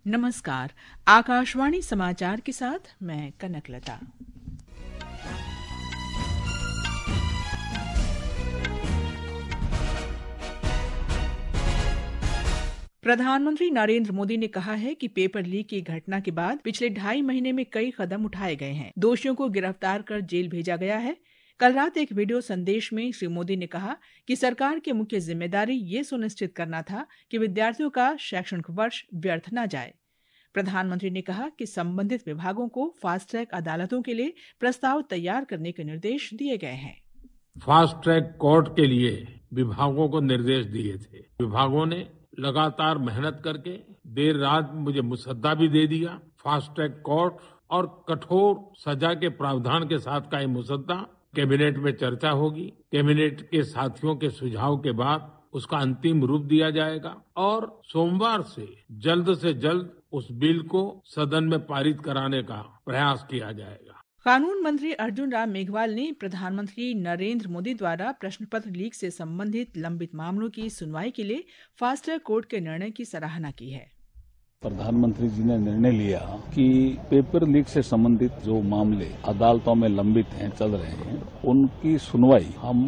नमस्कार। आकाशवाणी समाचार के साथ मैं कनकलता। प्रधानमंत्री नरेंद्र मोदी ने कहा है कि पेपर लीक की घटना के बाद पिछले 2.5 महीने में कई कदम उठाए गए हैं। दोषियों को गिरफ्तार कर जेल भेजा गया है। कल रात एक वीडियो संदेश में श्री मोदी ने कहा कि सरकार की मुख्य जिम्मेदारी ये सुनिश्चित करना था कि विद्यार्थियों का शैक्षणिक वर्ष व्यर्थ न जाए। प्रधानमंत्री ने कहा कि संबंधित विभागों को फास्ट ट्रैक अदालतों के लिए प्रस्ताव तैयार करने के निर्देश दिए गए हैं। फास्ट ट्रैक कोर्ट के लिए विभागों को निर्देश दिए थे। विभागों ने लगातार मेहनत करके देर रात मुझे मुसद्दा भी दे दिया। फास्ट ट्रैक कोर्ट और कठोर सजा के प्रावधान के साथ का ये मुसद्दा कैबिनेट में चर्चा होगी। कैबिनेट के साथियों के सुझाव के बाद उसका अंतिम रूप दिया जाएगा और सोमवार से जल्द उस बिल को सदन में पारित कराने का प्रयास किया जाएगा। कानून मंत्री अर्जुन राम मेघवाल ने प्रधानमंत्री नरेंद्र मोदी द्वारा प्रश्न पत्र लीक से संबंधित लंबित मामलों की सुनवाई के लिए फास्ट ट्रैक कोर्ट के निर्णय की सराहना की है। प्रधानमंत्री जी ने निर्णय लिया कि पेपर लीक से संबंधित जो मामले अदालतों में लंबित हैं, चल रहे हैं, उनकी सुनवाई हम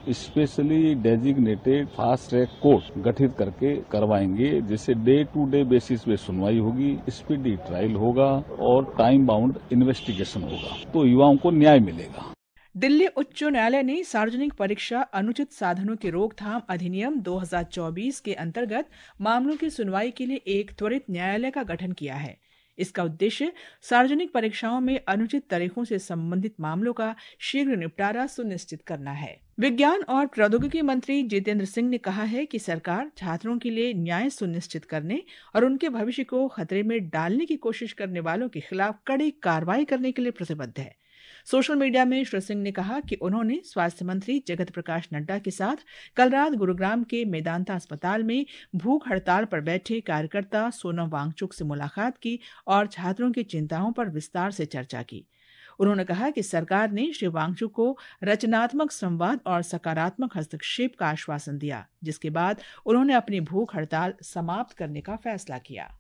specially designated fast track court गठित करके करवाएंगे, जिससे डे टू डे बेसिस पे सुनवाई होगी, स्पीडी ट्रायल होगा और टाइम बाउंड इन्वेस्टिगेशन होगा, तो युवाओं को न्याय मिलेगा। दिल्ली उच्च न्यायालय ने सार्वजनिक परीक्षा अनुचित साधनों की रोकथाम अधिनियम 2024 के अंतर्गत मामलों की सुनवाई के लिए एक त्वरित न्यायालय का गठन किया है। इसका उद्देश्य सार्वजनिक परीक्षाओं में अनुचित तरीकों से संबंधित मामलों का शीघ्र निपटारा सुनिश्चित करना है। विज्ञान और प्रौद्योगिकी मंत्री जितेंद्र सिंह ने कहा है कि सरकार छात्रों के लिए न्याय सुनिश्चित करने और उनके भविष्य को खतरे में डालने की कोशिश करने वालों के खिलाफ कड़ी कार्रवाई करने के लिए प्रतिबद्ध है। सोशल मीडिया में श्री सिंह ने कहा कि उन्होंने स्वास्थ्य मंत्री जगत प्रकाश नड्डा के साथ कल रात गुरुग्राम के मेदांता अस्पताल में भूख हड़ताल पर बैठे कार्यकर्ता सोनम वांगचुक से मुलाकात की और छात्रों की चिंताओं पर विस्तार से चर्चा की। उन्होंने कहा कि सरकार ने श्री वांगचुक को रचनात्मक संवाद और सकारात्मक हस्तक्षेप का आश्वासन दिया, जिसके बाद उन्होंने अपनी भूख हड़ताल समाप्त करने का फैसला किया।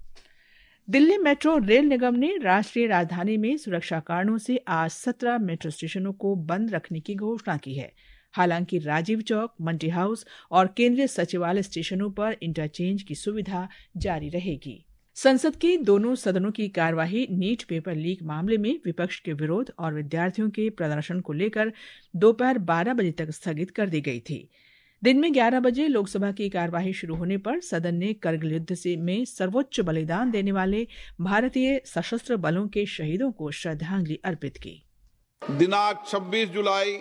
दिल्ली मेट्रो रेल निगम ने राष्ट्रीय राजधानी में सुरक्षा कारणों से आज 17 मेट्रो स्टेशनों को बंद रखने की घोषणा की है। हालांकि राजीव चौक, मंडी हाउस और केंद्रीय सचिवालय स्टेशनों पर इंटरचेंज की सुविधा जारी रहेगी। संसद के दोनों सदनों की कार्यवाही नीट पेपर लीक मामले में विपक्ष के विरोध और विद्यार्थियों के प्रदर्शन को लेकर दोपहर 12 बजे तक स्थगित कर दी गई थी। दिन में 11 बजे लोकसभा की कार्यवाही शुरू होने पर सदन ने करगिल युद्ध में सर्वोच्च बलिदान देने वाले भारतीय सशस्त्र बलों के शहीदों को श्रद्धांजलि अर्पित की। दिनांक 26 जुलाई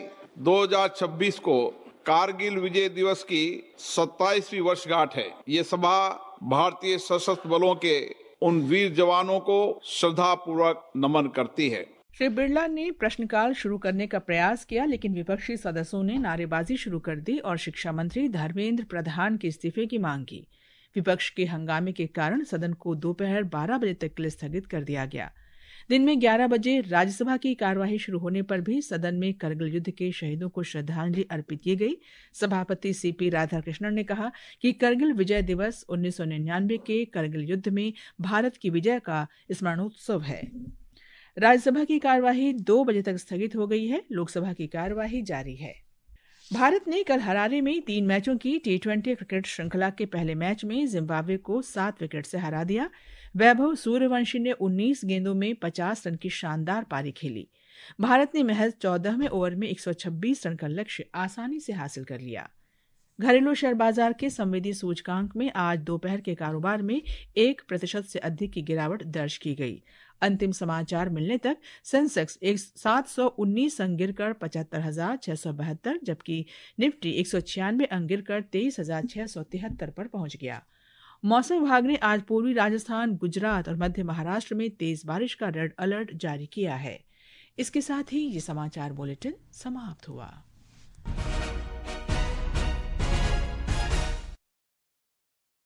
2026 को कारगिल विजय दिवस की 27वीं वर्षगांठ है। ये सभा भारतीय सशस्त्र बलों के उन वीर जवानों को श्रद्धापूर्वक नमन करती है। श्री बिरला ने प्रश्नकाल शुरू करने का प्रयास किया, लेकिन विपक्षी सदस्यों ने नारेबाजी शुरू कर दी और शिक्षा मंत्री धर्मेंद्र प्रधान के इस्तीफे की मांग की। विपक्ष के हंगामे के कारण सदन को दोपहर 12 बजे तक के लिए स्थगित कर दिया गया। दिन में 11 बजे राज्यसभा की कार्यवाही शुरू होने पर भी सदन में करगिल युद्ध के शहीदों को श्रद्धांजलि अर्पित की गई। सभापति सीपी राधाकृष्णन ने कहा कि करगिल विजय दिवस 1999 के करगिल युद्ध में भारत की विजय का स्मरणोत्सव है। राज्यसभा की कार्यवाही 2 बजे तक स्थगित हो गई है। लोकसभा की कार्यवाही जारी है। भारत ने कल हरारे में 3 मैचों की T20 क्रिकेट श्रृंखला के पहले मैच में जिम्बाब्वे को 7 विकेट से हरा दिया। वैभव सूर्यवंशी ने 19 गेंदों में 50 रन की शानदार पारी खेली। भारत ने महज 14वें ओवर में 126 रन का लक्ष्य आसानी से हासिल कर लिया। घरेलू शेयर बाजार के संवेदी सूचकांक में आज दोपहर के कारोबार में 1% से अधिक की गिरावट दर्ज की गई। अंतिम समाचार मिलने तक सेंसेक्स 719 अंक गिरकर 75,672, जबकि निफ्टी 196 अंक गिरकर 23,673 पर पहुंच गया। मौसम विभाग ने आज पूर्वी राजस्थान, गुजरात और मध्य महाराष्ट्र में तेज बारिश का रेड अलर्ट जारी किया है। इसके साथ ही ये समाचार बुलेटिन समाप्त हुआ।